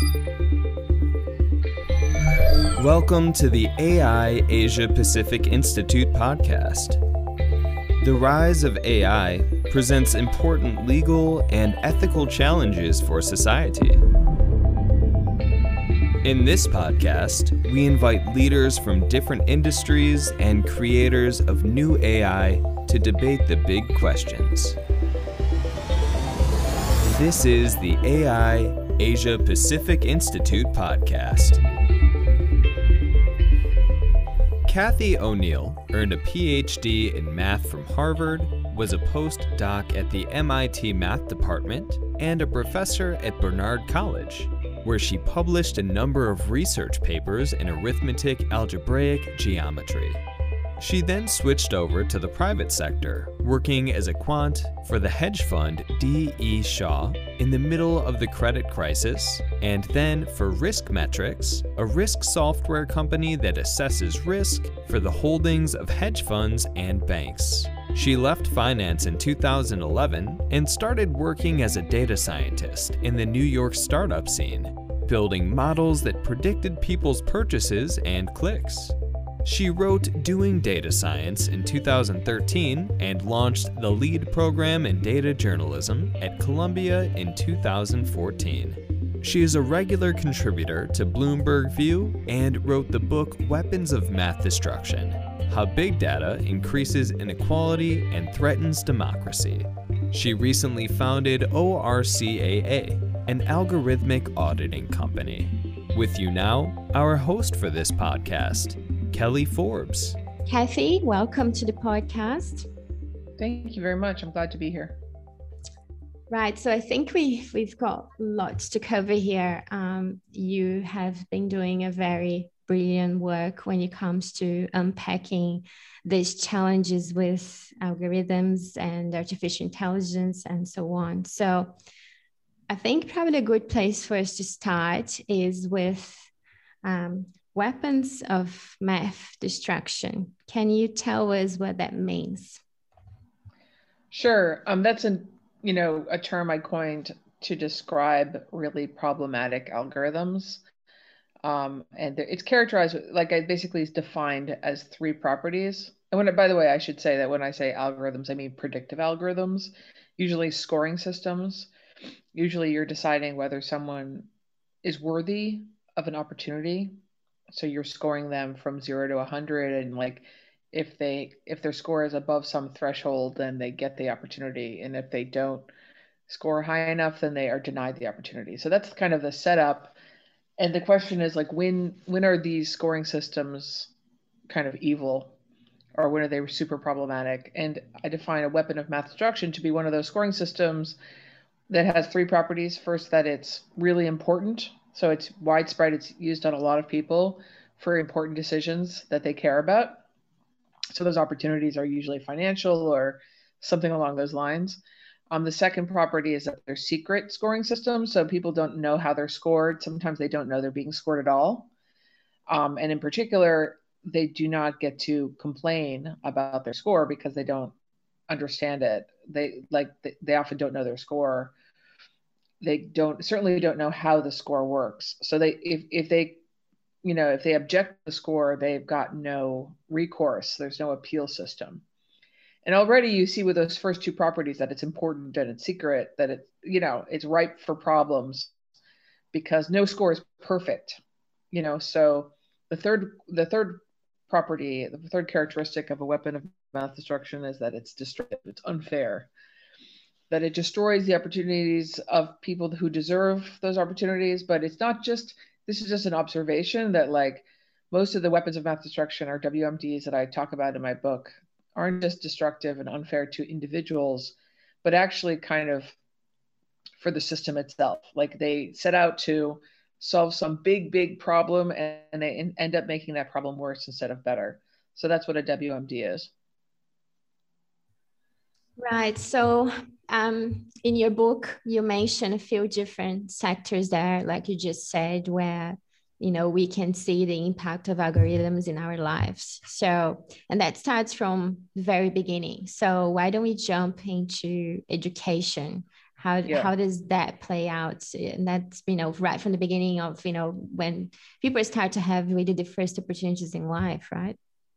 Welcome to the AI Asia Pacific Institute podcast. The rise of AI presents important legal and ethical challenges for society. In this podcast, we invite leaders from different industries and creators of new AI to debate the big questions. This is the AI Asia Pacific Institute podcast. Cathy O'Neil earned a PhD in math from Harvard, was a postdoc at the MIT Math Department, and a professor at Barnard College, where she published a number of research papers in arithmetic algebraic geometry. She then switched over to the private sector, working as a quant for the hedge fund D.E. Shaw in the middle of the credit crisis, and then for RiskMetrics, a risk software company that assesses risk for the holdings of hedge funds and banks. She left finance in 2011 and started working as a data scientist in the New York startup scene, building models that predicted people's purchases and clicks. She wrote Doing Data Science in 2013 and launched the lead program in data journalism at Columbia in 2014. She is a regular contributor to Bloomberg View and wrote the book Weapons of Math Destruction: How Big Data Increases Inequality and Threatens Democracy. She recently founded ORCAA, an algorithmic auditing company. With you now, our host for this podcast, Kelly Forbes. Cathy, welcome to the podcast. Thank you very much. I'm glad to be here. Right. So I think we've got lots to cover here. You have been doing a very brilliant work when it comes to unpacking these challenges with algorithms and artificial intelligence and so on. So I think probably a good place for us to start is with weapons of math destruction. Can you tell us what that means? Sure. That's a term I coined to describe really problematic algorithms. And it's characterized, it's defined as three properties. And by the way, I should say that when I say algorithms, I mean predictive algorithms, usually scoring systems. Usually you're deciding whether someone is worthy of an opportunity. So you're scoring them from 0 to 100, and if their score is above some threshold, then they get the opportunity, and if they don't score high enough, then they are denied the opportunity. So that's kind of the setup. And the question is when are these scoring systems kind of evil, or when are they super problematic? And I define a weapon of math destruction to be one of those scoring systems that has three properties. First, that it's really important. So it's widespread. It's used on a lot of people for important decisions that they care about. So those opportunities are usually financial or something along those lines. The second property is that they're secret scoring systems. So people don't know how they're scored. Sometimes they don't know they're being scored at all. And in particular, they do not get to complain about their score because they don't understand it. They often don't know their score. They certainly don't know how the score works. So if they object to the score, they've got no recourse. There's no appeal system. And already you see with those first two properties that it's important and it's secret, that it's ripe for problems because no score is perfect. So the third property, the third characteristic of a weapon of math destruction is that it's destructive, it's unfair, that it destroys the opportunities of people who deserve those opportunities. But this is just an observation that most of the weapons of math destruction, or WMDs, that I talk about in my book aren't just destructive and unfair to individuals, but actually kind of for the system itself. They set out to solve some big problem, and they end up making that problem worse instead of better. So that's what a WMD is. Right. So in your book, you mentioned a few different sectors there, like you just said, where we can see the impact of algorithms in our lives. So, and that starts from the very beginning. So why don't we jump into education? How does that play out? And that's, right from the beginning of, when people start to have really the first opportunities in life, right?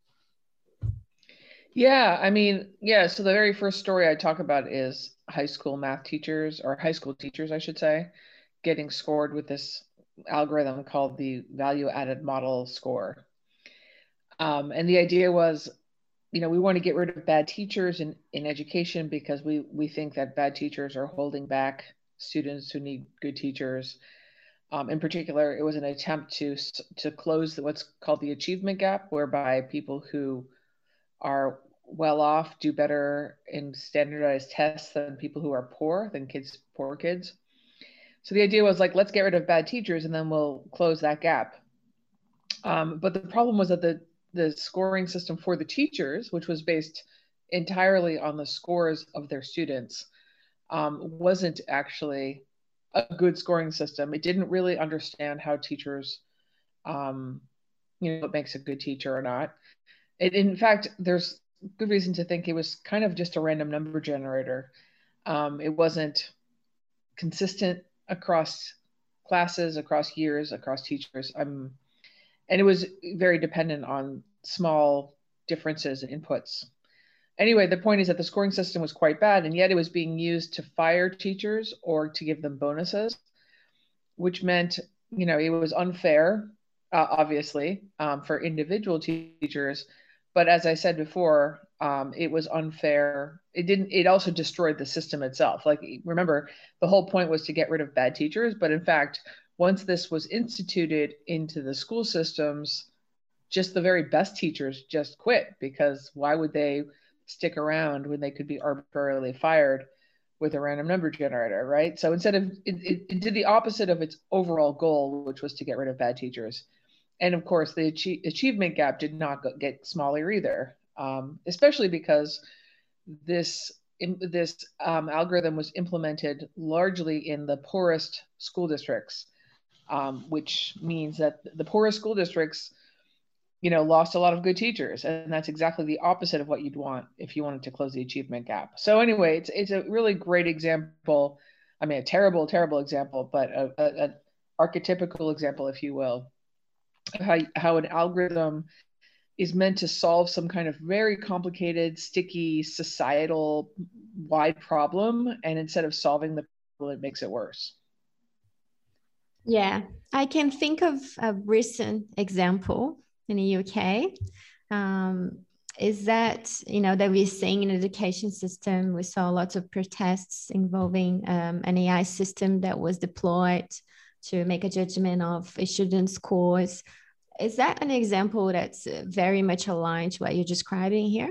Yeah, I mean, yeah, so the very first story I talk about is high school math teachers, or high school teachers, I should say, getting scored with this algorithm called the value added model score. And the idea was, we want to get rid of bad teachers in education because we think that bad teachers are holding back students who need good teachers. In particular, it was an attempt to close what's called the achievement gap, whereby people who are well off do better in standardized tests than people who are poor, poor kids. So the idea was like, let's get rid of bad teachers and then we'll close that gap. But the problem was that the scoring system for the teachers, which was based entirely on the scores of their students, wasn't actually a good scoring system. It didn't really understand how teachers, what makes a good teacher or not. In fact, there's good reason to think it was kind of just a random number generator. It wasn't consistent across classes, across years, across teachers. And it was very dependent on small differences in inputs. Anyway, the point is that the scoring system was quite bad, and yet it was being used to fire teachers or to give them bonuses, which meant, it was unfair, obviously, for individual teachers. But as I said before, it was unfair. It also destroyed the system itself. Like, remember, the whole point was to get rid of bad teachers. But in fact, once this was instituted into the school systems, just the very best teachers just quit, because why would they stick around when they could be arbitrarily fired with a random number generator, right? So instead of, it did the opposite of its overall goal, which was to get rid of bad teachers. And of course, the achievement gap did not get smaller either, especially because this algorithm was implemented largely in the poorest school districts, which means that the poorest school districts, lost a lot of good teachers. And that's exactly the opposite of what you'd want if you wanted to close the achievement gap. So anyway, it's a really great example. I mean, a terrible, terrible example, but an archetypical example, if you will, how an algorithm is meant to solve some kind of very complicated, sticky, societal wide problem. And instead of solving the problem, it makes it worse. Yeah, I can think of a recent example in the UK. Is that, that we're seeing in the education system, we saw lots of protests involving an AI system that was deployed to make a judgment of a student's scores. Is that an example that's very much aligned to what you're describing here?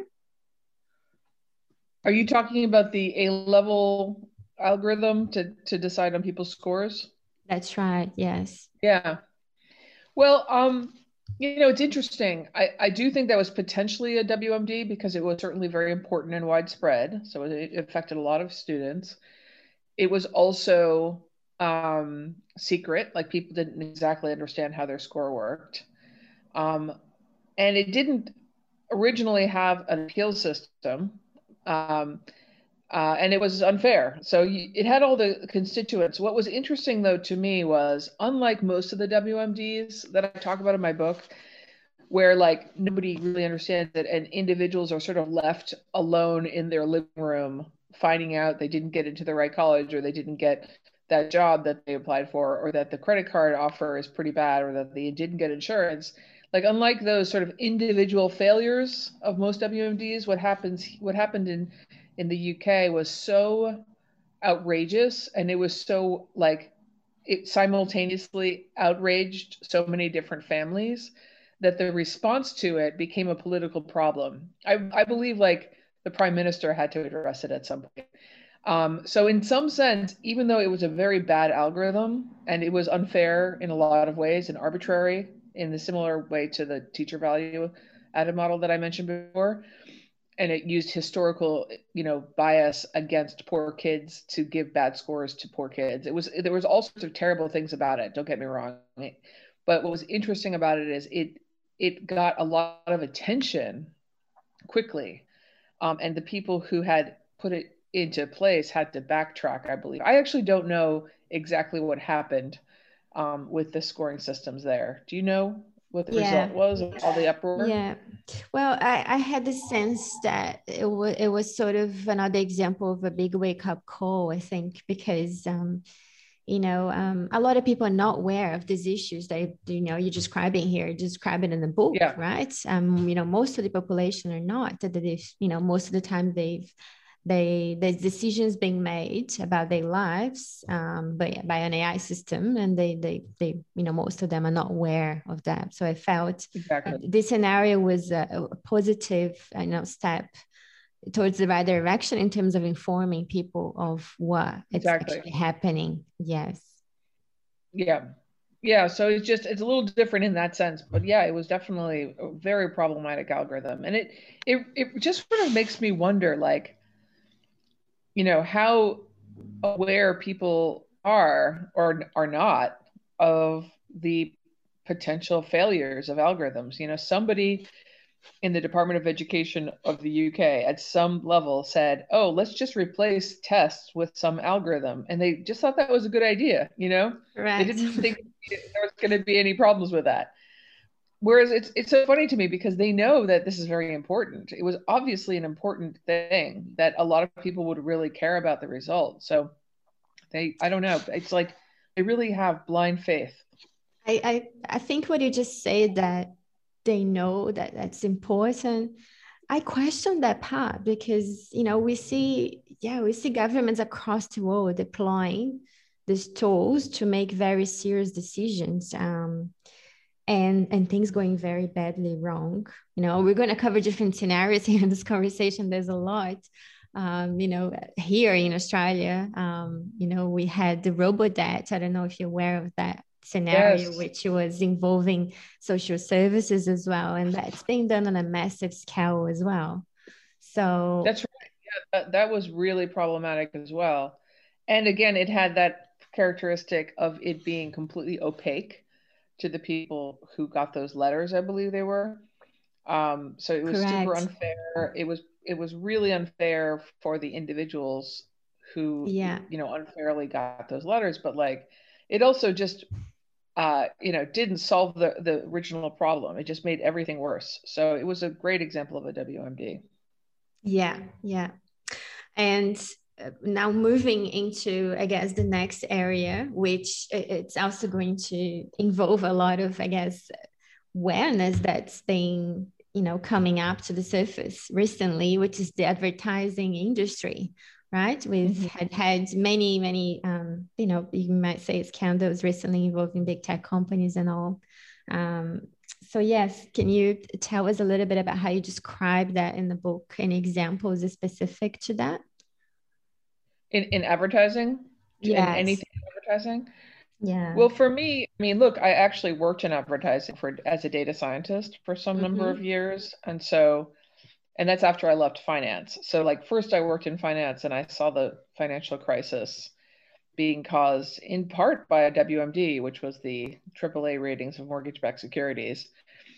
Are you talking about the A-level algorithm to decide on people's scores? That's right, yes. Yeah. Well, it's interesting. I do think that was potentially a WMD because it was certainly very important and widespread. So it affected a lot of students. It was also secret, like people didn't exactly understand how their score worked. And it didn't originally have an appeal system. And it was unfair. So it had all the constituents. What was interesting, though, to me was, unlike most of the WMDs that I talk about in my book, where like nobody really understands it and individuals are sort of left alone in their living room, finding out they didn't get into the right college, or they didn't get that job that they applied for, or that the credit card offer is pretty bad, or that they didn't get insurance. Like, unlike those sort of individual failures of most WMDs, what happened in the UK was so outrageous, and it was so like, it simultaneously outraged so many different families that the response to it became a political problem. I believe like the prime minister had to address it at some point. So in some sense, even though it was a very bad algorithm and it was unfair in a lot of ways and arbitrary in the similar way to the teacher value added model that I mentioned before, and it used historical, bias against poor kids to give bad scores to poor kids. There was all sorts of terrible things about it. Don't get me wrong. But what was interesting about it is it got a lot of attention quickly. And the people who had put it into place had to backtrack, I believe. I actually don't know exactly what happened with the scoring systems there. Do you know what the Yeah. result was of all the uproar? Yeah. Well, I had the sense that it was sort of another example of a big wake up call, I think, because a lot of people are not aware of these issues that you're describing here, describe it in the book, Yeah, right? Most of the population are not. That if most of the time there's decisions being made about their lives by an AI system, and they most of them are not aware of that. So I felt exactly. this scenario was a positive step towards the right direction in terms of informing people of what it's Exactly. actually happening. Yes. Yeah. Yeah. So it's a little different in that sense, but yeah, it was definitely a very problematic algorithm. And it just sort of makes me wonder, like, how aware people are or are not of the potential failures of algorithms. Somebody in the Department of Education of the UK at some level said, "Oh, let's just replace tests with some algorithm," and they just thought that was a good idea. They Right. didn't think there was going to be any problems with that. Whereas it's so funny to me because they know that this is very important. It was obviously an important thing that a lot of people would really care about the result. So I don't know. It's like they really have blind faith. I think what you just said, that they know that that's important. I question that part because we see governments across the world deploying these tools to make very serious decisions, and things going very badly wrong. We're going to cover different scenarios here in this conversation. There's a lot. Here in Australia, we had the robo-debt. I don't know if you're aware of that scenario, Yes, which was involving social services as well. And that's being done on a massive scale as well. So, that's right. Yeah, that was really problematic as well. And again, it had that characteristic of it being completely opaque to the people who got those letters, I believe they were. So it was super correct. unfair. It was really unfair for the individuals who, Yeah. unfairly got those letters, but like it also just didn't solve the original problem. It just made everything worse. So it was a great example of a WMD. Yeah. Yeah. And now moving into, I guess, the next area, which it's also going to involve a lot of, I guess, awareness that's been, coming up to the surface recently, which is the advertising industry, right? We've Mhm. had many, many, you might say scandals recently involving big tech companies and all. Um, so yes, can you tell us a little bit about how you describe that in the book? Any examples specific to that? In advertising, in Yes. anything advertising. Yeah. Well, for me, I mean, look, I actually worked in advertising as a data scientist for some number of Mm-hmm. years, and that's after I left finance. So, like, first I worked in finance, and I saw the financial crisis being caused in part by a WMD, which was the AAA ratings of mortgage-backed securities.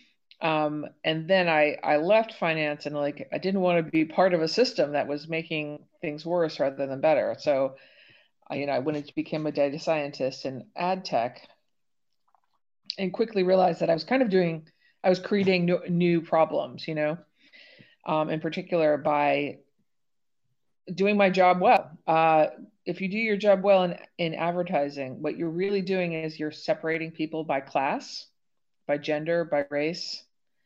And then I left finance, and like I didn't want to be part of a system that was making things worse rather than better. So I went and became a data scientist in ad tech, and quickly realized that I was creating new problems, in particular by doing my job well. If you do your job well in advertising, what you're really doing is you're separating people by class, by gender, by race,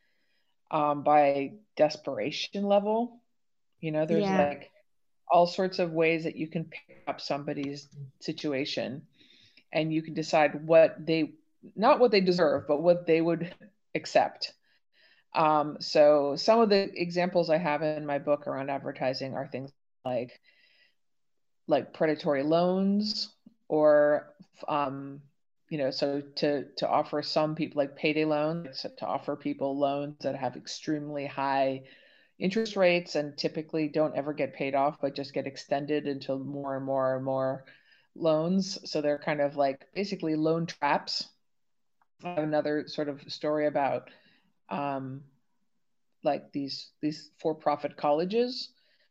by desperation level. There's Yeah. like all sorts of ways that you can pick up somebody's situation, and you can decide not what they deserve, but what they would accept. So some of the examples I have in my book around advertising are things like predatory loans, or so to offer some people like payday loans, to offer people loans that have extremely high interest rates and typically don't ever get paid off, but just get extended into more and more and more loans. So they're kind of like basically loan traps. I have another sort of story about like these for-profit colleges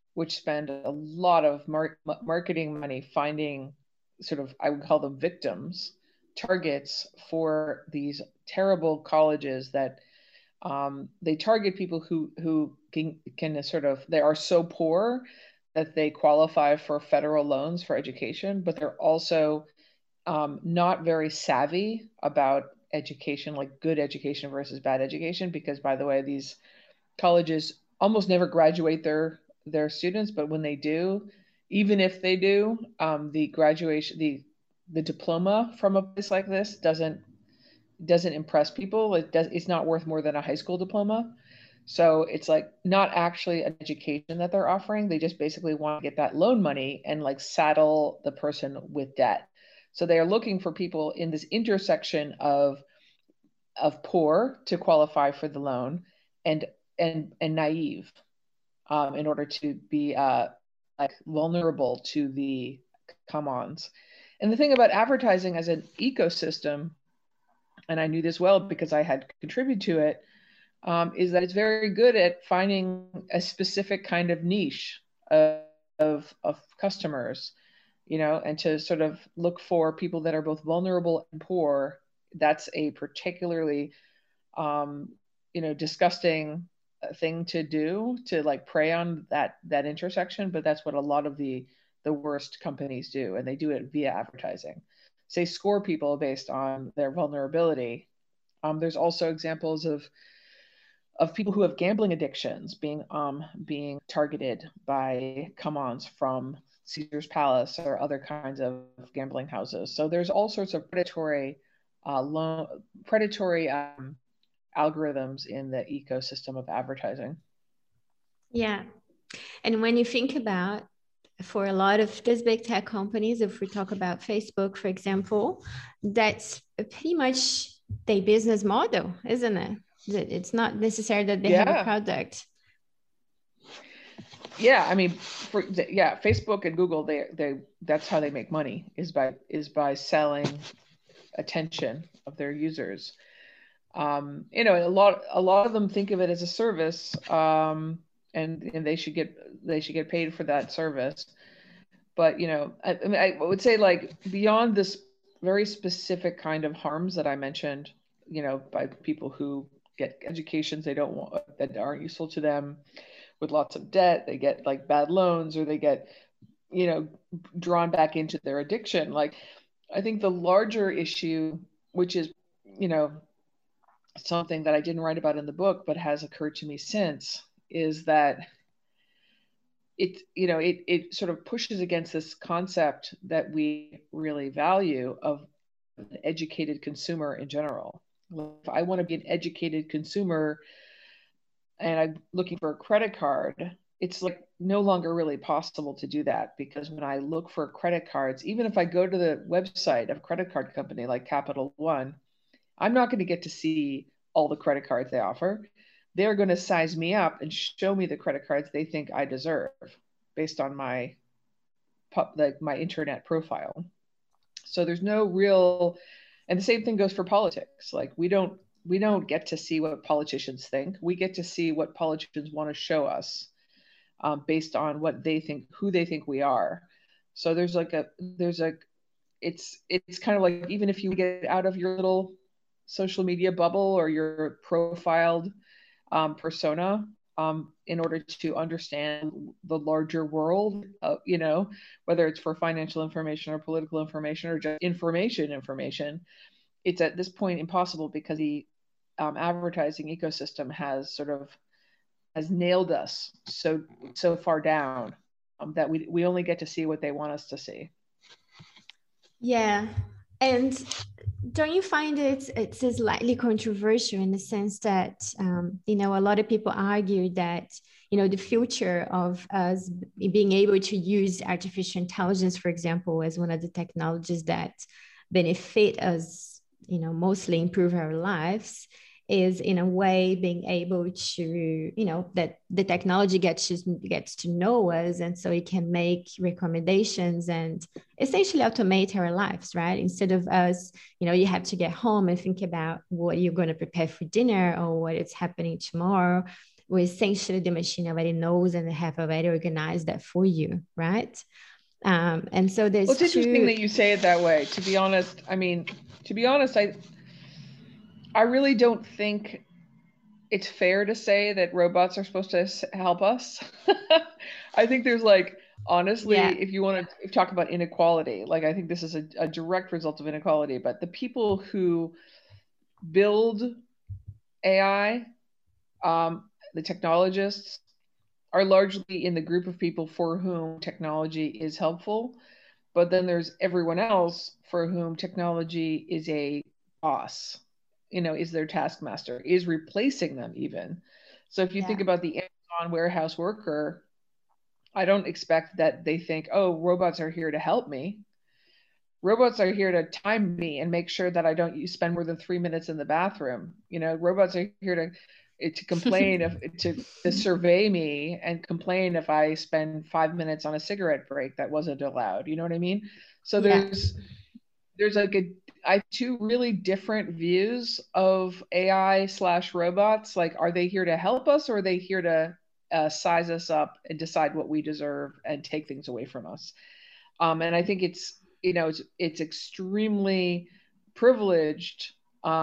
which spend a lot of marketing money finding sort of, I would call them victims, targets for these terrible colleges that they target people who can sort of, they are so poor that they qualify for federal loans for education, but they're also not very savvy about education, like good education versus bad education, because by the way, these colleges almost never graduate their students, but when they do, even if they do, the graduation, the diploma from a place like this doesn't impress people. It's not worth more than a high school diploma. So it's like not actually an education that they're offering. They just basically want to get that loan money and like saddle the person with debt. So they are looking for people in this intersection of poor to qualify for the loan and naive in order to be like vulnerable to the come-ons. And the thing about advertising as an ecosystem, and I knew this well because I had contributed to it, is that it's very good at finding a specific kind of niche of customers, you know, and to sort of look for people that are both vulnerable and poor. That's a particularly, you know, disgusting thing to do, to like prey on that intersection. But that's what a lot of the worst companies do, and they do it via advertising. Say score people based on their vulnerability. There's also examples of people who have gambling addictions being targeted by come-ons from Caesar's Palace or other kinds of gambling houses. So there's all sorts of predatory algorithms in the ecosystem of advertising. Yeah. And when you think about, for a lot of these big tech companies, if we talk about Facebook, for example, that's pretty much their business model, isn't it? It's not necessary that they have a product. Yeah, I mean, Facebook and Google, they that's how they make money, is by selling attention of their users. You know, a lot of them think of it as a service, and they should get paid for that service. But you know, I mean, I would say like beyond this very specific kind of harms that I mentioned, you know, by people who get educations they don't want, that aren't useful to them, with lots of debt, they get like bad loans, or they get, you know, drawn back into their addiction. Like, I think the larger issue, which is, you know, something that I didn't write about in the book, but has occurred to me since, is that it sort of pushes against this concept that we really value of an educated consumer in general. If I want to be an educated consumer and I'm looking for a credit card, it's like no longer really possible to do that, because when I look for credit cards, even if I go to the website of a credit card company like Capital One, I'm not going to get to see all the credit cards they offer. They're going to size me up and show me the credit cards they think I deserve based on my internet profile. So there's no real, and the same thing goes for politics. Like we don't get to see what politicians think. We get to see what politicians want to show us based on what they think, who they think we are. So it's kind of like, even if you get out of your little social media bubble or your profiled persona, in order to understand the larger world, you know, whether it's for financial information or political information or just information, it's at this point impossible, because the advertising ecosystem has nailed us so far down that we only get to see what they want us to see. Yeah. And don't you find it's slightly controversial in the sense that, you know, a lot of people argue that, you know, the future of us being able to use artificial intelligence, for example, as one of the technologies that benefit us, you know, mostly improve our lives, is in a way being able to, you know, that the technology gets to know us, and so it can make recommendations and essentially automate our lives, right? Instead of us, you know, you have to get home and think about what you're going to prepare for dinner or what is happening tomorrow. where essentially the machine already knows and they have already organized that for you, right? And so there's Well, it's interesting that you say it that way. To be honest, I really don't think it's fair to say that robots are supposed to help us. I think there's like, honestly, yeah, if you want to talk about inequality, like I think this is a direct result of inequality, but the people who build AI, the technologists, are largely in the group of people for whom technology is helpful. But then there's everyone else for whom technology is a boss, is their taskmaster, is replacing them even. So if you think yeah, about the Amazon warehouse worker, I don't expect that they think, oh, robots are here to help me. Robots are here to time me and make sure that I don't spend more than 3 minutes in the bathroom. Robots are here to complain to survey me and complain if I spend 5 minutes on a cigarette break that wasn't allowed. You know what I mean? So yeah. there's like I have two really different views of AI/robots. Like, are they here to help us, or are they here to size us up and decide what we deserve and take things away from us? And I think it's extremely privileged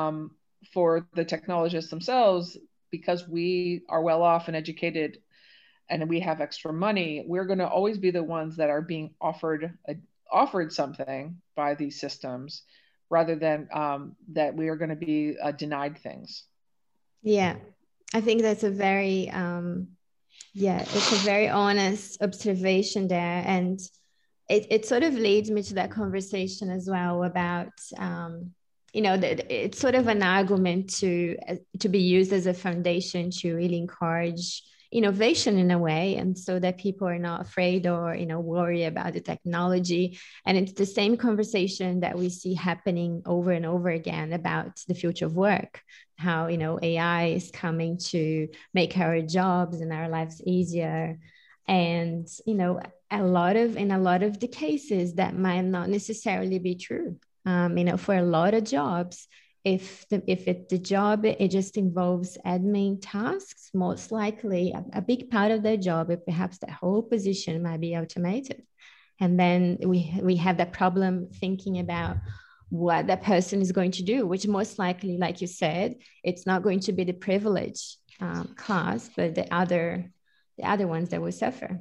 for the technologists themselves, because we are well off and educated and we have extra money. We're going to always be the ones that are being offered something by these systems, rather than that we are going to be denied things. Yeah, I think that's a very yeah, it's a very honest observation there. And it sort of leads me to that conversation as well about it's sort of an argument to be used as a foundation to really encourage innovation in a way, and so that people are not afraid or worry about the technology. And it's the same conversation that we see happening over and over again about the future of work, how AI is coming to make our jobs and our lives easier. And in a lot of the cases that might not necessarily be true. For a lot of jobs, if the job it just involves admin tasks, most likely a big part of their job, or perhaps the whole position, might be automated. And then we have that problem thinking about what that person is going to do, which most likely, like you said, it's not going to be the privileged class, but the other ones that will suffer.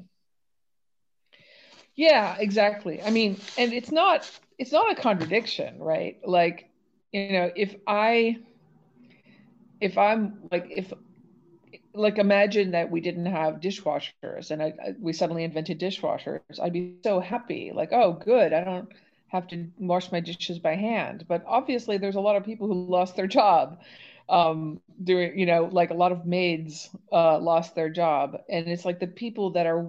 Yeah, exactly. I mean, and it's not a contradiction, right? Like, if imagine that we didn't have dishwashers and we suddenly invented dishwashers, I'd be so happy. Like, oh, good, I don't have to wash my dishes by hand. But obviously there's a lot of people who lost their job doing, like a lot of maids lost their job. And it's like the people that are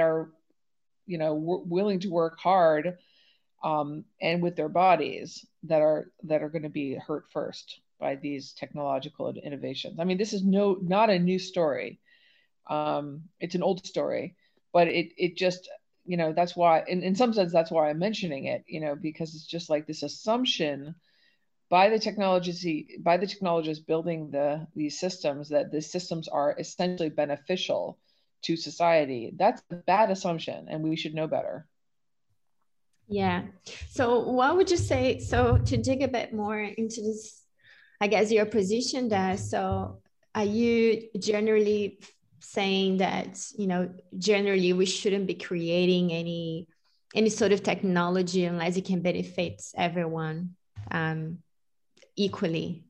willing to work hard and with their bodies that are going to be hurt first by these technological innovations. I mean, this is not a new story. It's an old story, but it just, that's why, in some sense, that's why I'm mentioning it, because it's just like this assumption by the technologists building these systems, that the systems are essentially beneficial to society. That's a bad assumption, and we should know better. Yeah. So what would you say, so to dig a bit more into this, I guess your position there, so are you generally saying that, generally we shouldn't be creating any sort of technology unless it can benefit everyone equally?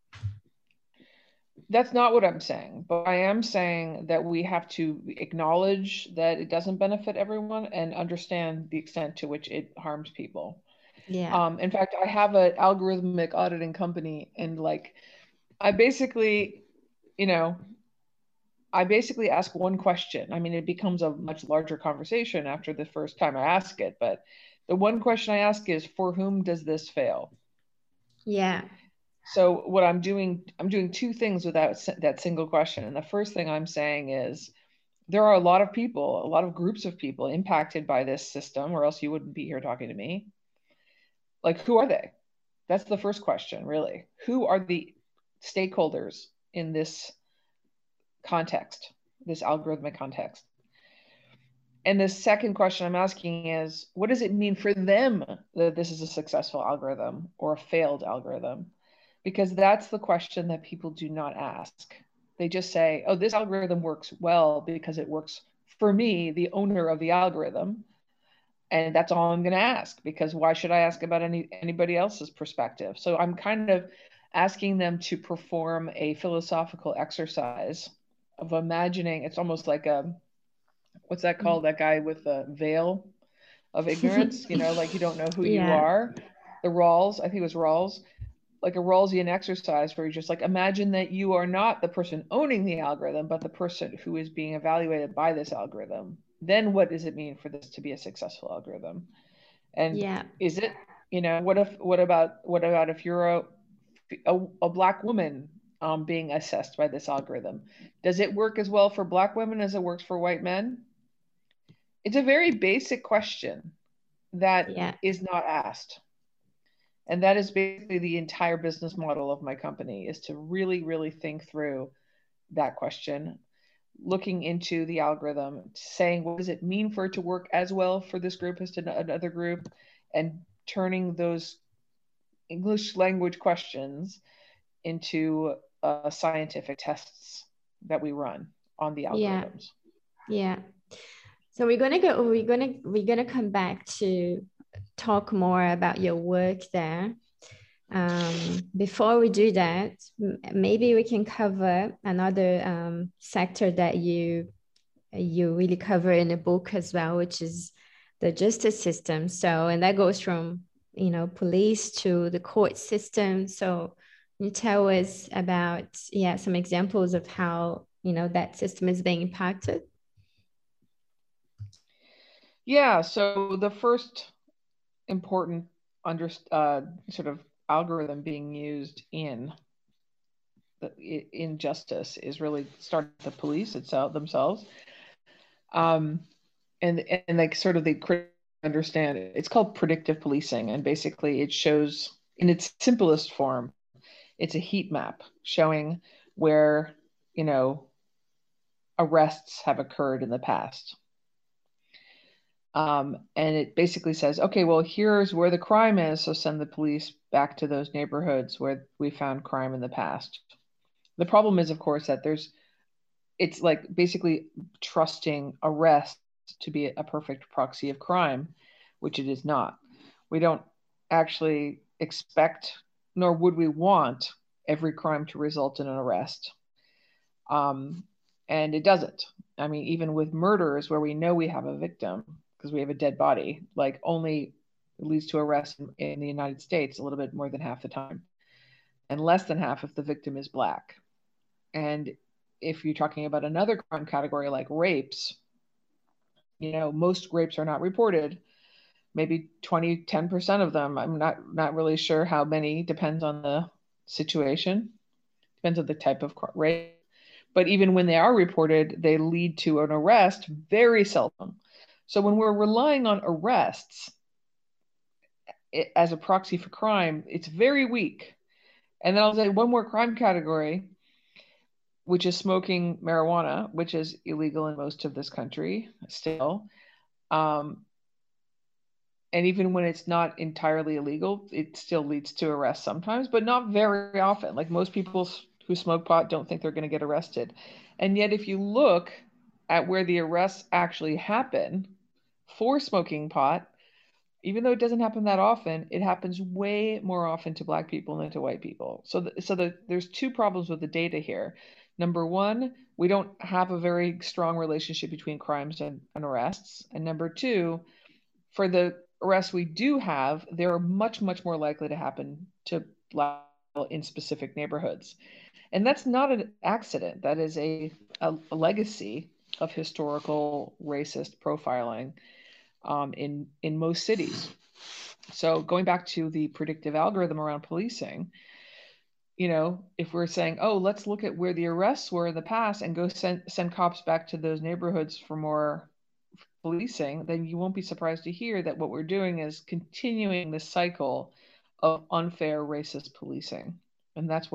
That's not what I'm saying, but I am saying that we have to acknowledge that it doesn't benefit everyone and understand the extent to which it harms people. Yeah. In fact, I have an algorithmic auditing company, and like, I basically, ask one question. I mean, it becomes a much larger conversation after the first time I ask it, but the one question I ask is, for whom does this fail? Yeah. So what I'm doing two things with that single question. And the first thing I'm saying is, there are a lot of people, a lot of groups of people impacted by this system, or else you wouldn't be here talking to me. Like, who are they? That's the first question, really. Who are the stakeholders in this context, this algorithmic context. And the second question I'm asking is, what does it mean for them that this is a successful algorithm or a failed algorithm? Because that's the question that people do not ask. They just say, oh, this algorithm works well because it works for me, the owner of the algorithm. And that's all I'm going to ask, because why should I ask about anybody else's perspective? So I'm kind of asking them to perform a philosophical exercise of imagining. It's almost like what's that called? That guy with the veil of ignorance, like you don't know who you are. The Rawls, I think it was Rawls, like a Rawlsian exercise where you just like imagine that you are not the person owning the algorithm, but the person who is being evaluated by this algorithm. Then what does it mean for this to be a successful algorithm? And is it, what about if you're a Black woman being assessed by this algorithm? Does it work as well for Black women as it works for white men? It's a very basic question that is not asked. And that is basically the entire business model of my company, is to really, really think through that question, looking into the algorithm, saying, what does it mean for it to work as well for this group as to another group, and turning those English language questions into scientific tests that we run on the algorithms. Yeah. So we're gonna come back to talk more about your work there. Before we do that, maybe we can cover another sector that you really cover in the book as well, which is the justice system. So, and that goes from police to the court system. So can you tell us about some examples of how that system is being impacted? Yeah, so the first important sort of algorithm being used in justice is really start the police themselves, and like sort of they understand it. It's called predictive policing, and basically it shows in its simplest form, it's a heat map showing where arrests have occurred in the past. And it basically says, okay, well, here's where the crime is, so send the police back to those neighborhoods where we found crime in the past. The problem is, of course, that it's like basically trusting arrest to be a perfect proxy of crime, which it is not. We don't actually expect, nor would we want, every crime to result in an arrest. And it doesn't. I mean, even with murders where we know we have a victim, because we have a dead body, like only leads to arrest in the United States a little bit more than half the time, and less than half if the victim is Black. And if you're talking about another crime category like rapes, most rapes are not reported. Maybe 10% of them. I'm not really sure how many, depends on the situation, depends on the type of rape. But even when they are reported, they lead to an arrest very seldom. So when we're relying on arrests as a proxy for crime, it's very weak. And then I'll say one more crime category, which is smoking marijuana, which is illegal in most of this country still. And even when it's not entirely illegal, it still leads to arrest sometimes, but not very often. Like most people who smoke pot don't think they're going to get arrested. And yet if you look at where the arrests actually happen for smoking pot, even though it doesn't happen that often, it happens way more often to Black people than to white people. So there's two problems with the data here. Number one, we don't have a very strong relationship between crimes and arrests. And number two, for the arrests we do have, they're much, much more likely to happen to Black people in specific neighborhoods. And that's not an accident. That is a legacy of historical racist profiling in most cities. So going back to the predictive algorithm around policing, if we're saying, oh, let's look at where the arrests were in the past and go send cops back to those neighborhoods for more policing, then you won't be surprised to hear that what we're doing is continuing the cycle of unfair racist policing. And that's what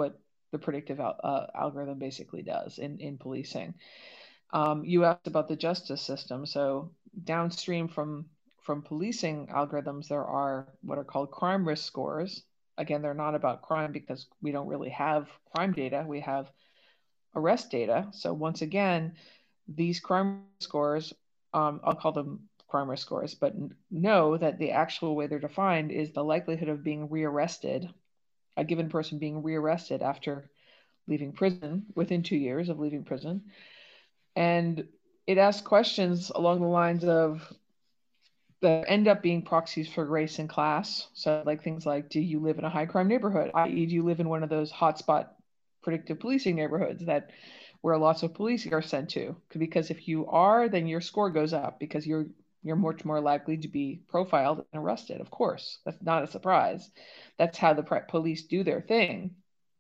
the predictive algorithm basically does in policing. You asked about the justice system. So downstream from policing algorithms, there are what are called crime risk scores. Again, they're not about crime because we don't really have crime data. We have arrest data. So once again, these crime scores, I'll call them crime risk scores, but know that the actual way they're defined is the likelihood of being rearrested, a given person being rearrested after leaving prison, within 2 years of leaving prison. And it asks questions along the lines of that end up being proxies for race and class. So like things like, do you live in a high crime neighborhood? i.e., do you live in one of those hotspot predictive policing neighborhoods that where lots of police are sent to? Because if you are, then your score goes up because you're much more likely to be profiled and arrested. Of course, that's not a surprise. That's how the police do their thing.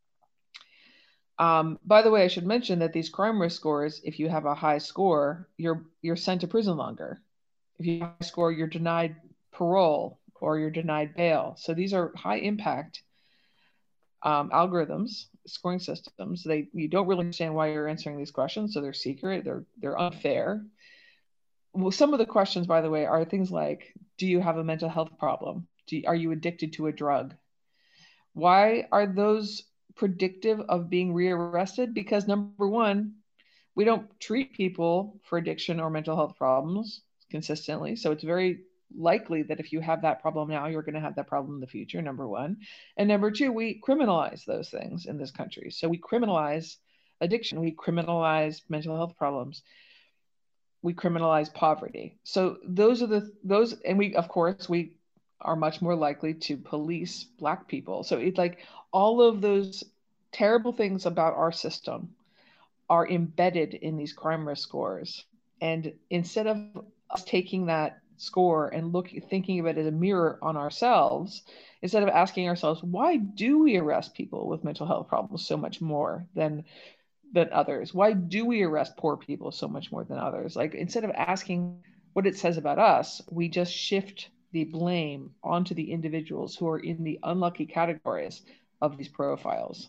By the way, I should mention that these crime risk scores, if you have a high score, you're sent to prison longer. If you have a high score, you're denied parole or you're denied bail. So these are high impact algorithms, scoring systems. You don't really understand why you're answering these questions, so they're secret, they're unfair. Well, some of the questions, by the way, are things like, do you have a mental health problem? Are you addicted to a drug? Why are those predictive of being rearrested? Because number one, we don't treat people for addiction or mental health problems consistently. So it's very likely that if you have that problem now, you're going to have that problem in the future, number one. And number two, we criminalize those things in this country. So we criminalize addiction, we criminalize mental health problems, we criminalize poverty. So those are and we, of course, we are much more likely to police Black people. So it's like all of those terrible things about our system are embedded in these crime risk scores. And instead of us taking that score and thinking of it as a mirror on ourselves, instead of asking ourselves, why do we arrest people with mental health problems so much more than others? Why do we arrest poor people so much more than others? Like, instead of asking what it says about us, we just shift the blame onto the individuals who are in the unlucky categories of these profiles.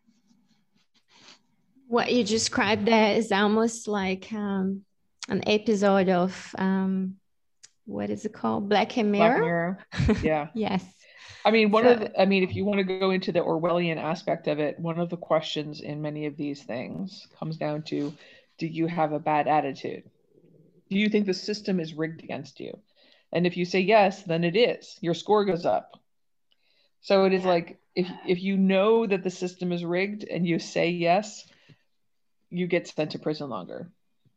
What you described there is almost like an episode of what is it called? Black Mirror? Yeah. Yes. I mean, if you want to go into the Orwellian aspect of it, one of the questions in many of these things comes down to, do you have a bad attitude? Do you think the system is rigged against you? And if you say yes, then it is. Your score goes up. So it is like, if you know that the system is rigged and you say yes, you get sent to prison longer.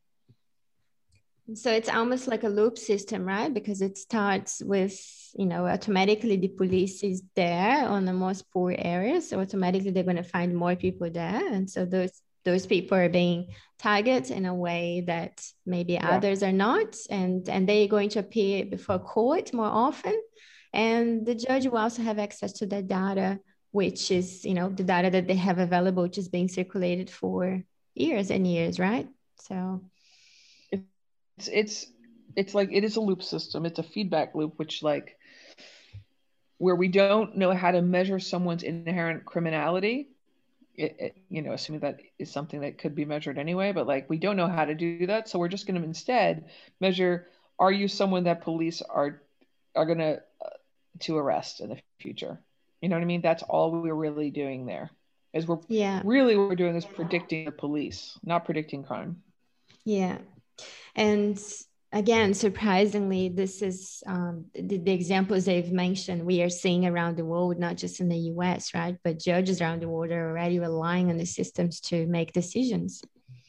So it's almost like a loop system, right? Because it starts with, automatically the police is there on the most poor areas. So automatically they're going to find more people there. And so those people are being targeted in a way that maybe others are not. And they're going to appear before court more often. And the judge will also have access to that data, which is, the data that they have available, which is being circulated for years and years, right? So it's like, it is a loop system. It's a feedback loop, which, like, where we don't know how to measure someone's inherent criminality, assuming that is something that could be measured anyway, but like, we don't know how to do that. So we're just going to instead measure, are you someone that police are going to arrest in the future? You know what I mean? That's all we're really doing there. Is what we're doing is predicting the police, not predicting crime. Yeah. And again, surprisingly, this is the examples they've mentioned we are seeing around the world, not just in the US, right? But judges around the world are already relying on the systems to make decisions.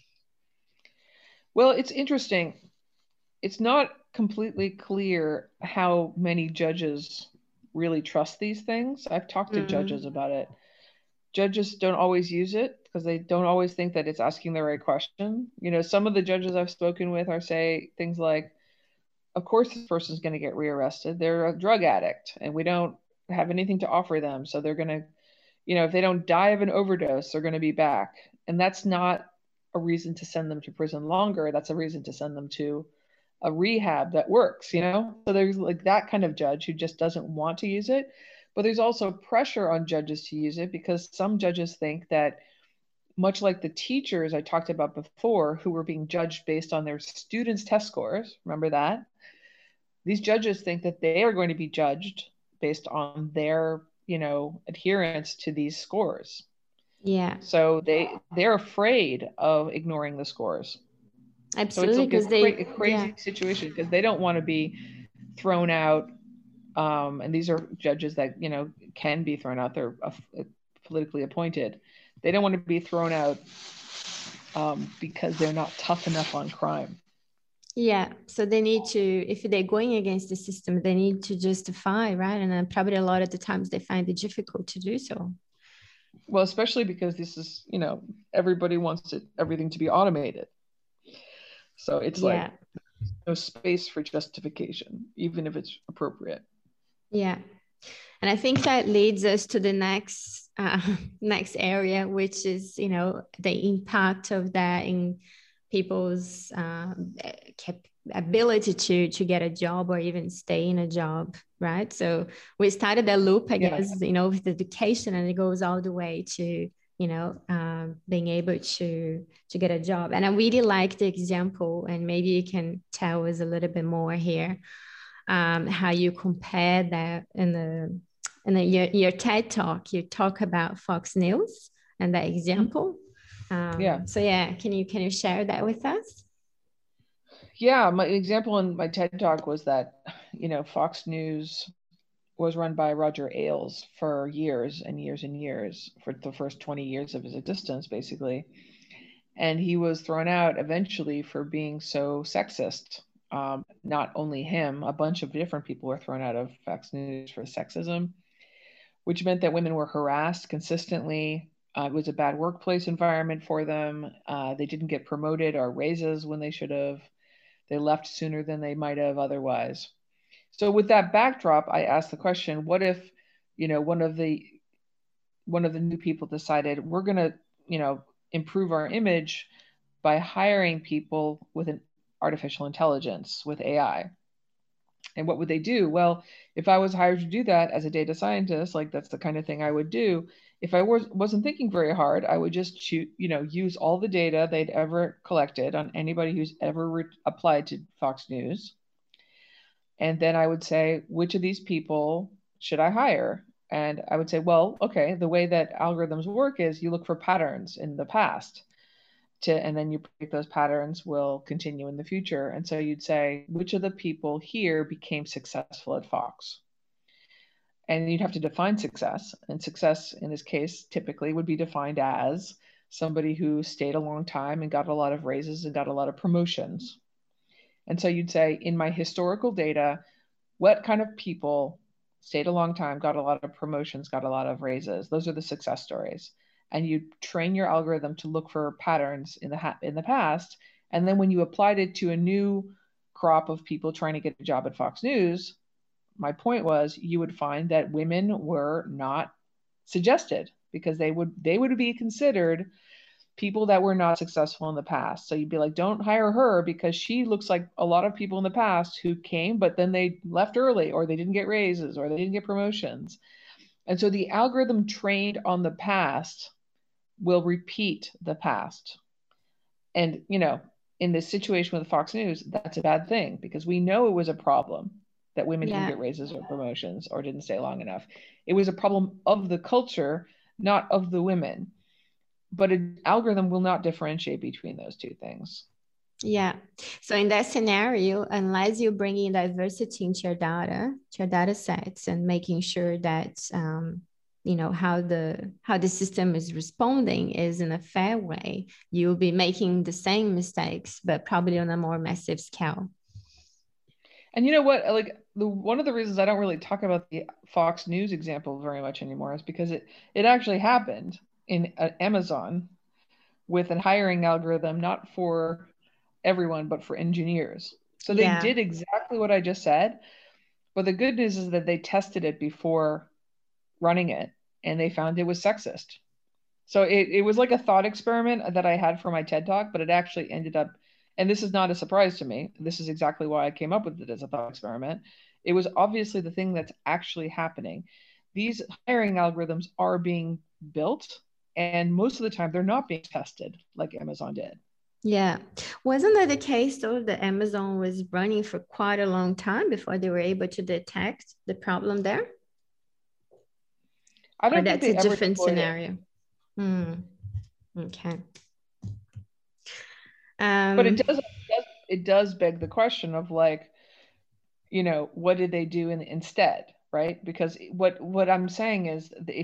Well, it's interesting. It's not completely clear how many judges really trust these things. I've talked to judges about it. Judges don't always use it because they don't always think that it's asking the right question. Some of the judges I've spoken with say things like, of course this person's going to get rearrested. They're a drug addict and we don't have anything to offer them. So they're going to, if they don't die of an overdose, they're going to be back. And that's not a reason to send them to prison longer. That's a reason to send them to a rehab that works, So there's like that kind of judge who just doesn't want to use it. But there's also pressure on judges to use it because some judges think that, much like the teachers I talked about before, who were being judged based on their students' test scores, remember that? These judges think that they are going to be judged based on their, adherence to these scores. Yeah. So they're afraid of ignoring the scores. Absolutely, because so it's like a crazy situation because they don't want to be thrown out. And these are judges that, can be thrown out. They're politically appointed. They don't want to be thrown out because they're not tough enough on crime. Yeah. So they need to, if they're going against the system, they need to justify, right? And probably a lot of the times they find it difficult to do so. Well, especially because this is, everybody wants everything to be automated. So it's like no space for justification, even if it's appropriate. Yeah. And I think that leads us to the next area, which is, the impact of that in people's ability to get a job or even stay in a job, right? So we started a loop, I guess, with education, and it goes all the way to, being able to get a job. And I really like the example, and maybe you can tell us a little bit more here, how you compare that in your TED Talk. You talk about Fox News and that example. So can you share that with us? Yeah, my example in my TED Talk was that, Fox News was run by Roger Ailes for years and years and years, for the first 20 years of his existence, basically. And he was thrown out eventually for being so sexist. Not only him, a bunch of different people were thrown out of Fox News for sexism, which meant that women were harassed consistently. It was a bad workplace environment for them. They didn't get promoted or raises when they should have. They left sooner than they might have otherwise. So with that backdrop, I asked the question, what if, one of the new people decided we're going to, improve our image by hiring people with an artificial intelligence, with AI? And what would they do? Well, if I was hired to do that as a data scientist, like that's the kind of thing I would do. If I wasn't thinking very hard, I would just use all the data they'd ever collected on anybody who's ever applied to Fox News. And then I would say, which of these people should I hire? And I would say, well, okay, the way that algorithms work is you look for patterns in the past, and then you predict those patterns will continue in the future. And so you'd say, which of the people here became successful at Fox? And you'd have to define success. And success in this case typically would be defined as somebody who stayed a long time and got a lot of raises and got a lot of promotions. And so you'd say, in my historical data, what kind of people stayed a long time, got a lot of promotions, got a lot of raises? Those are the success stories. And you train your algorithm to look for patterns in the past. And then when you applied it to a new crop of people trying to get a job at Fox News, my point was you would find that women were not suggested because they would be considered people that were not successful in the past. So you'd be like, don't hire her because she looks like a lot of people in the past who came, but then they left early, or they didn't get raises, or they didn't get promotions. And so the algorithm trained on the past will repeat the past. And, in this situation with Fox News, that's a bad thing because we know it was a problem that women didn't get raises or promotions or didn't stay long enough. It was a problem of the culture, not of the women. But an algorithm will not differentiate between those two things. Yeah. So in that scenario, unless you bring in diversity into your data sets, and making sure that how the system is responding is in a fair way, you'll be making the same mistakes, but probably on a more massive scale. And you know what? Like one of the reasons I don't really talk about the Fox News example very much anymore is because it actually happened in Amazon with a hiring algorithm, not for everyone, but for engineers. So they did exactly what I just said. But the good news is that they tested it before running it, and they found it was sexist. So it was like a thought experiment that I had for my TED Talk, but it actually ended up, and this is not a surprise to me, this is exactly why I came up with it as a thought experiment. It was obviously the thing that's actually happening. these hiring algorithms are being built, and most of the time they're not being tested like Amazon did. Yeah. Wasn't that the case though that Amazon was running for quite a long time before they were able to detect the problem there? I Or don't think that's a they ever different deployed it. scenario? Okay. But it does beg the question of like, what did they do instead, right? Because what I'm saying is that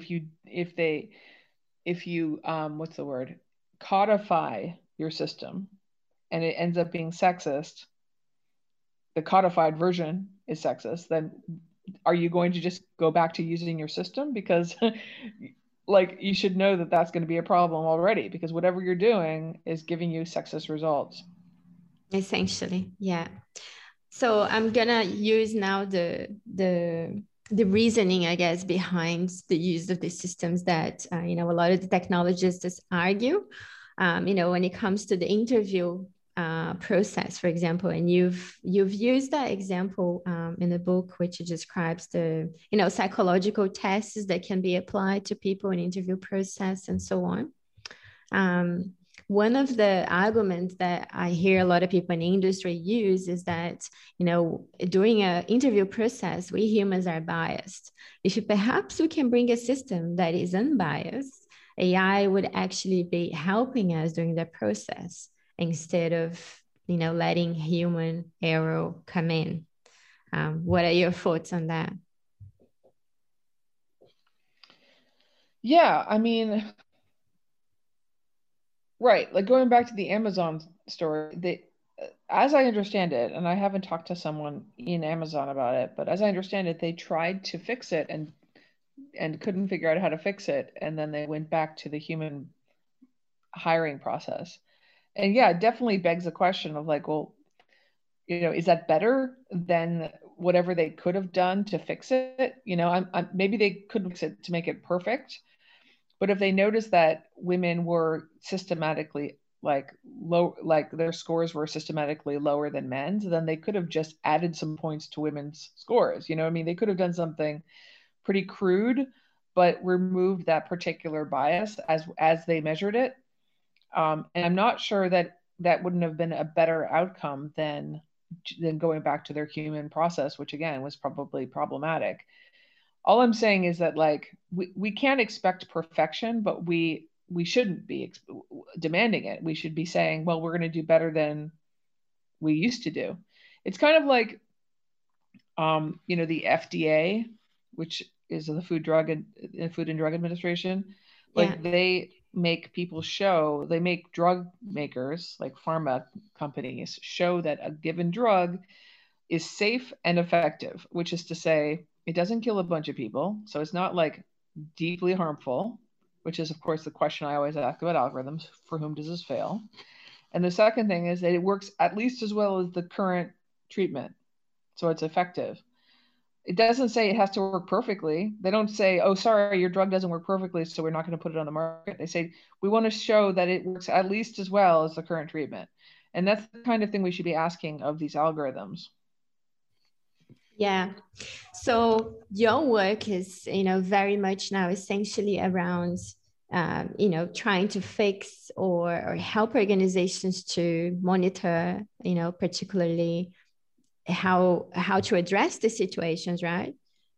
if you what's the word, codify your system and it ends up being sexist, the codified version is sexist, then are you going to just go back to using your system? Because like you should know that that's going to be a problem already, because whatever you're doing is giving you sexist results. Essentially, yeah. So I'm gonna use now the reasoning, I guess, behind the use of these systems that a lot of the technologists argue. When it comes to the interview process, for example, and you've used that example in the book, which describes the psychological tests that can be applied to people in interview process and so on. One of the arguments that I hear a lot of people in the industry use is that, during an interview process, we humans are biased. If perhaps we can bring a system that is unbiased, AI would actually be helping us during the process instead of, letting human error come in. What are your thoughts on that? Yeah, I mean, right. Like going back to the Amazon story, as I understand it, and I haven't talked to someone in Amazon about it, but as I understand it, they tried to fix it and couldn't figure out how to fix it, and then they went back to the human hiring process. And yeah, it definitely begs the question of like, well, is that better than whatever they could have done to fix it? Maybe they could fix it to make it perfect, but if they noticed that women were systematically like low, like their scores were systematically lower than men's, then they could have just added some points to women's scores. They could have done something pretty crude, but removed that particular bias as they measured it. And I'm not sure that wouldn't have been a better outcome than going back to their human process, which again was probably problematic. All I'm saying is that like we can't expect perfection, but we shouldn't be demanding it. We should be saying, well, we're going to do better than we used to do. It's kind of like the FDA, which is the Food and Drug Administration. Like they make drug makers, like pharma companies, show that a given drug is safe and effective, which is to say it doesn't kill a bunch of people. So it's not like deeply harmful, which is of course the question I always ask about algorithms. For whom does this fail? And the second thing is that it works at least as well as the current treatment. So it's effective. It doesn't say it has to work perfectly. They don't say, oh, sorry, your drug doesn't work perfectly, so we're not going to put it on the market. They say, we want to show that it works at least as well as the current treatment. And that's the kind of thing we should be asking of these algorithms. Yeah. So your work is, very much now essentially around, trying to fix or help organizations to monitor, particularly how to address the situations, right?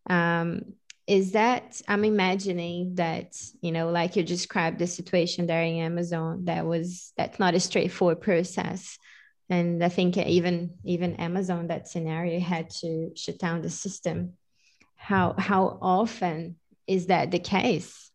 Is that, I'm imagining that, like you described the situation there in Amazon, that's not a straightforward process. And I think even Amazon, that scenario, had to shut down the system. How often is that the case?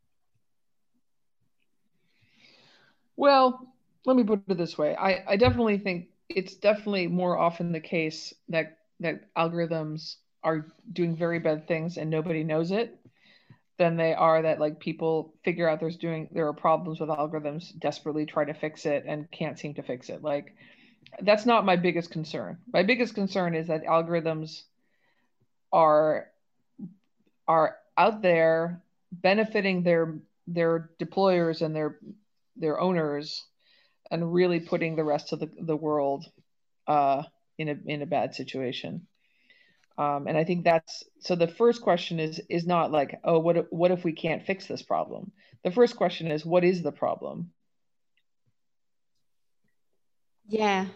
Well, let me put it this way. I definitely think it's definitely more often the case that algorithms are doing very bad things and nobody knows it than they are that like people figure out there are problems with algorithms, desperately try to fix it and can't seem to fix it. Like that's not my biggest concern. My biggest concern is that algorithms are out there benefiting their deployers and their owners and really putting the rest of the world in a bad situation. And I think that's, so the first question is not like, oh, what if we can't fix this problem? The first question is, what is the problem? Yeah,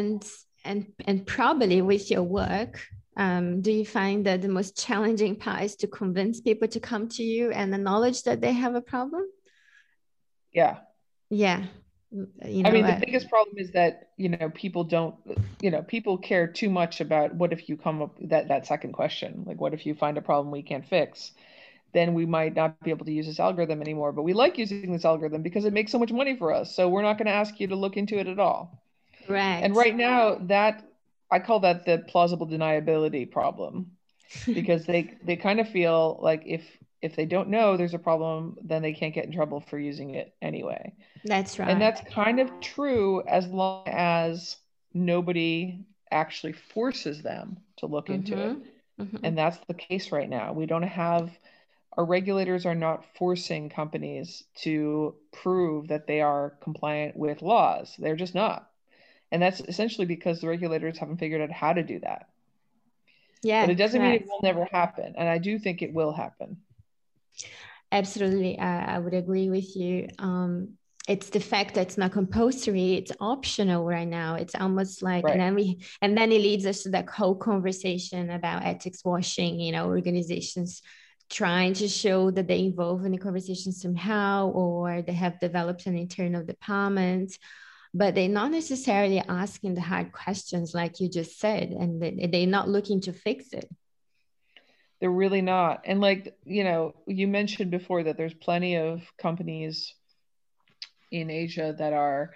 and probably with your work, do you find that the most challenging part is to convince people to come to you and acknowledge that they have a problem? Yeah. Yeah, I mean, the biggest problem is that, people don't, people care too much about what if you come up that second question, like what if you find a problem we can't fix? Then we might not be able to use this algorithm anymore. But we like using this algorithm because it makes so much money for us. So we're not going to ask you to look into it at all. Correct. And right now, that I call that the plausible deniability problem, because they kind of feel like if they don't know there's a problem, then they can't get in trouble for using it anyway. That's right. And that's kind of true as long as nobody actually forces them to look into it. And that's the case right now. We don't have, our regulators are not forcing companies to prove that they are compliant with laws. They're just not. And that's essentially because the regulators haven't figured out how to do that. Yeah, but it doesn't mean it will never happen. And I do think it will happen. Absolutely. I would agree with you. It's the fact that it's not compulsory, it's optional right now. It's almost like, Right. and then it leads us to that whole conversation about ethics washing, organizations trying to show that they involve in the conversation somehow, or they have developed an internal department, but they're not necessarily asking the hard questions like you just said, and they're not looking to fix it. They're really not. And like, you mentioned before that there's plenty of companies in Asia that are,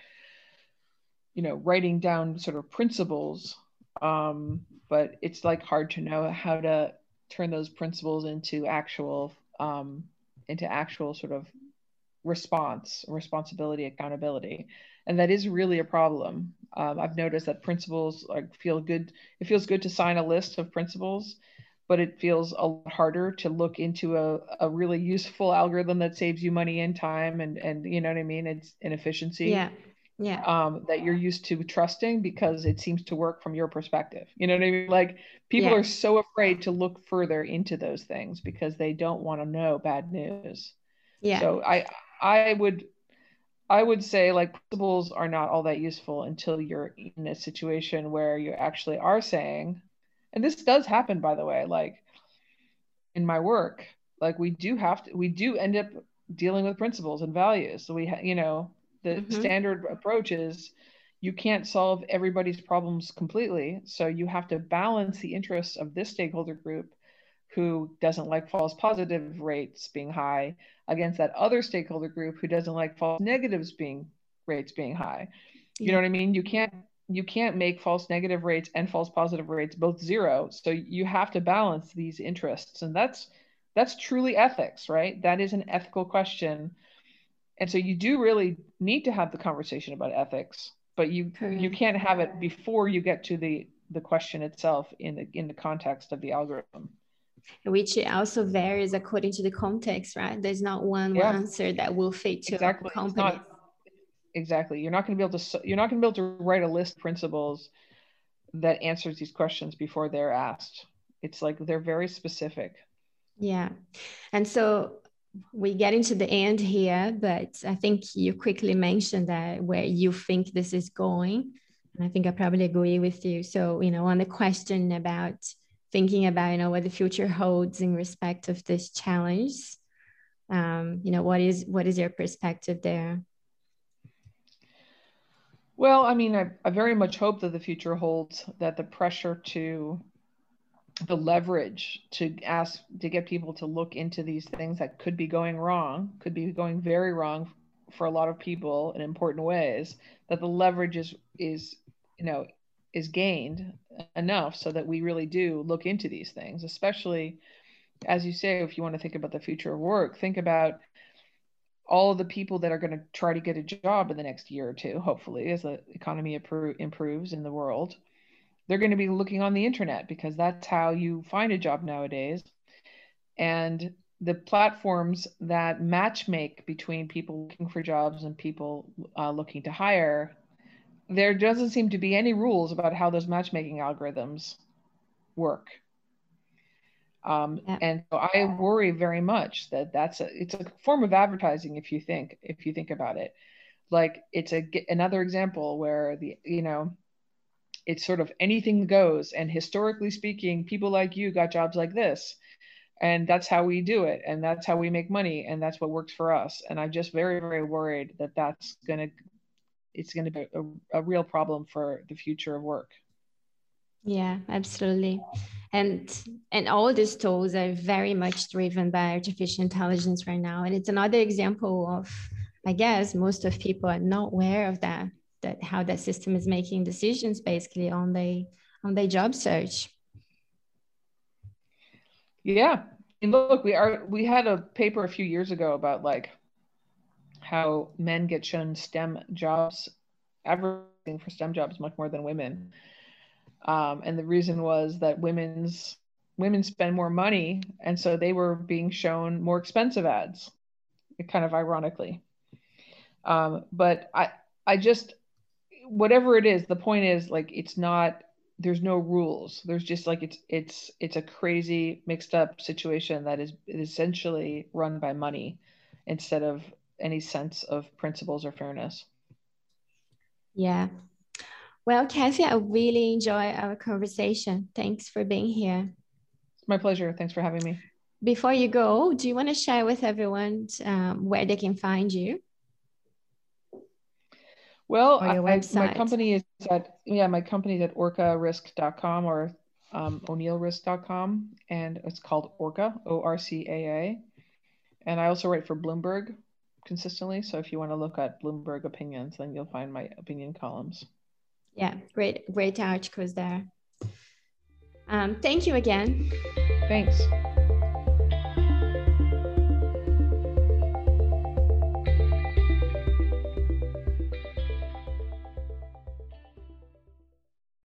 writing down sort of principles, but it's like hard to know how to turn those principles into actual sort of responsibility, accountability. And that is really a problem. I've noticed that principles feel good. It feels good to sign a list of principles, but it feels a lot harder to look into a really useful algorithm that saves you money and time and you know what I mean? It's an efficiency. Yeah. That you're used to trusting because it seems to work from your perspective. You know what I mean? Like people are so afraid to look further into those things because they don't want to know bad news. Yeah. So I would say like principles are not all that useful until you're in a situation where you actually are saying, and this does happen, by the way, like in my work, like we do end up dealing with principles and values. So the standard approach is you can't solve everybody's problems completely. So you have to balance the interests of this stakeholder group who doesn't like false positive rates being high against that other stakeholder group who doesn't like false negatives rates being high. You know what I mean? You can't make false negative rates and false positive rates both zero. So you have to balance these interests. And that's truly ethics, right? That is an ethical question. And so you do really need to have the conversation about ethics, but you can't have it before you get to the question itself in the context of the algorithm. Which also varies according to the context, right? There's not one answer that will fit to a company. Exactly. You're not going to be able to write a list of principles that answers these questions before they're asked. It's like they're very specific. Yeah. And so we get into the end here, but I think you quickly mentioned that where you think this is going. And I think I probably agree with you. So, on the question about thinking about, what the future holds in respect of this challenge, what is your perspective there? Well, I mean, I very much hope that the future holds that the pressure the leverage to get people to look into these things that could be going wrong, could be going very wrong for a lot of people in important ways, that the leverage is gained enough so that we really do look into these things, especially, as you say, if you want to think about the future of work, think about all of the people that are going to try to get a job in the next year or two, hopefully, as the economy improves in the world. They're going to be looking on the internet because that's how you find a job nowadays. And the platforms that matchmake between people looking for jobs and people looking to hire, there doesn't seem to be any rules about how those matchmaking algorithms work. Yeah. And so I worry very much that it's a form of advertising if you think about it. Like it's another example where it's sort of anything goes, and historically speaking, people like you got jobs like this, and that's how we do it, and that's how we make money, and that's what works for us. And I'm just very, very worried that it's gonna be a real problem for the future of work. Yeah, absolutely. And all these tools are very much driven by artificial intelligence right now. And it's another example of, I guess, most of people are not aware of that how that system is making decisions basically on the job search. Yeah. And look, we had a paper a few years ago about like how men get shown STEM jobs, advertising for STEM jobs much more than women. And the reason was that women spend more money, and so they were being shown more expensive ads, kind of ironically. But I just, whatever it is, the point is like it's not. There's no rules. There's just like it's a crazy mixed up situation that is essentially run by money instead of any sense of principles or fairness. Yeah. Well, Kathy, I really enjoy our conversation. Thanks for being here. It's my pleasure. Thanks for having me. Before you go, do you want to share with everyone where they can find you? Well, or your website? My company is at orcarisk.com or o'neillrisk.com, and it's called Orca, ORCAA. And I also write for Bloomberg consistently. So if you want to look at Bloomberg opinions, then you'll find my opinion columns. Yeah, great articles there. Thank you again. Thanks.